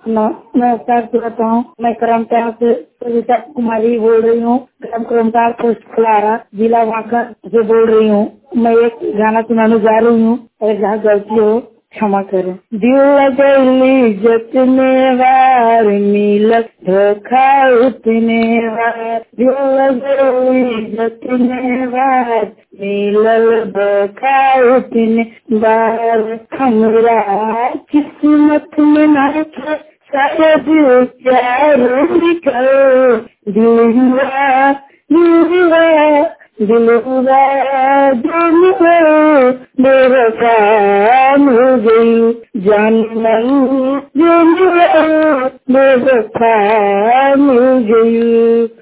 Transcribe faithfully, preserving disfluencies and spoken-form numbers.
नमस्कार करता हूँ। मैं कर्मचार से सविता कुमारी बोल रही हूँ। ग्राम कर्मचार पोस्ट खलारा जिला बांका से बोल रही हूँ। मैं एक गाना सुनाने जा रही हूँ और जहाँ गलती हो क्षमा करें। दिल लगली जतने वार मिलत धोखा उतने वार, दिल लगली जतने वार मिलल धोखा उतने बार। हमरा किस्मत में ना था शायद प्यार निकल, दिल हुआ दिल हुआ दिल हुआ दिल हुआ मेरा काम हो गई, जान मन दिल हुआ मेरा काम हो गई।